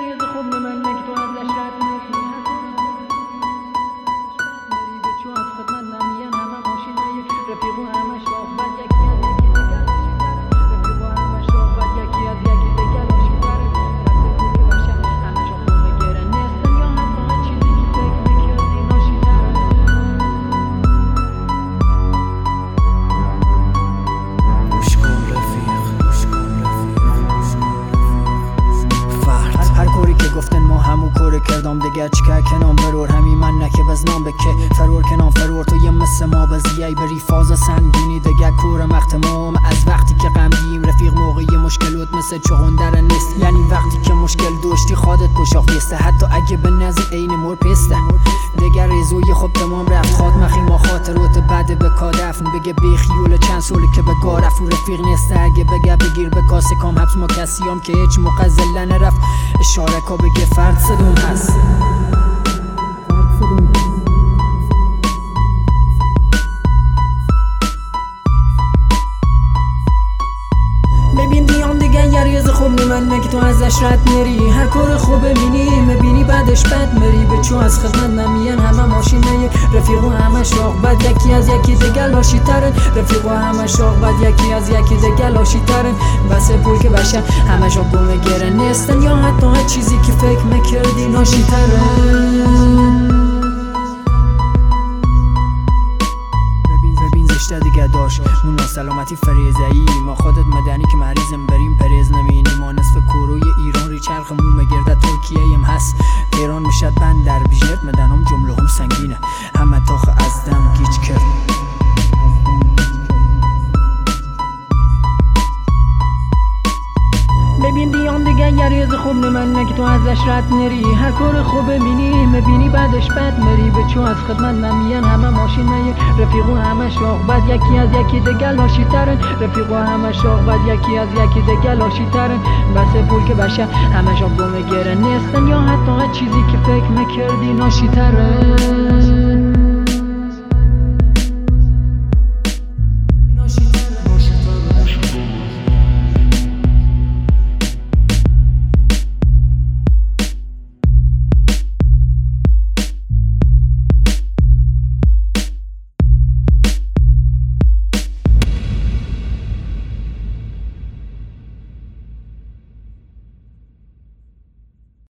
یریز خوب من که تو ازش رد نری به چو از خدمت نمیان همه ماشینه رفیقو همه شاخبت یکی از یکی دگر لاشی داره رفیقو همه شاخبت یکی از یکی دگر لاشی داره بس پول که باشن همه جا خوبه گره نیستن یا حتی چیزی که فکر میکردی ناشی داره گوش کن رفیق فرد هر کوری که گفتن ما همو کوره کردم دیگر چیکار کنم برور همی من نکه بزنم بکه فرور کنم فرور تو یه مثل ما بزیای بری فاز سنگینی دیگر کور مختمام از وقتی که غمگیم رفیق موقعی مشکلات مثل چغندر نیست یعنی وقتی که مشکل داشتی خودت پشاق بیسته حتی اگه به نزی عین مور پسته دیگر ریزوی خوب تمام رفت خود مخی ما خاطرات بعد به کادفن بگه بیخیول چند سالی که به گارف و رفیق نیسته اگه بگه بگیر به کاسه کام حبس ما کسیام که هیچ موقع زله نرفت اشاره که بگه فرد صدوم هست ببین دیام دیگه یریز خوب من که تو ازش رد نری هر کار خوب ببینی مبینی بعدش بد مری به چو از خدمت نمیان همه ماشینه رفیقو همه شاخ بد یکی از یکی دیگه لاشی ترن رفیقو همه شاخ بد یکی از یکی دیگه لاشی ترن واسه پول که باشن همه جا گم گره نیستن یا حتی هر چیزی که فکر میکردی ناشی ترن دیگه داشت اون سلامتی فریزایی ما خودت مدنی که مریضم بریم پریز نمینی ما نصف کوروی ایران ری چرخ مومه گرده ترکیه ایم هست تهران میشد بند در بیجنت مدنم جمله هم سنگینه همه تاخ از دم گیج کرد ببین دیام دیگه یریز خوب من که تو ازش رد نری هر کار خوب ببینی مبینی بعدش بد مری به چو از خدمت نمیان همه ماشینه رفیقو همه شاخ بد یکی از یکی دیگه لاشی ترن رفیقو همه شاخ بد یکی از یکی دیگه لاشی ترن واسه پول که باشه همه جا گم گره نیستن یا حتی چیزی که فکر میکردی ناشی ترن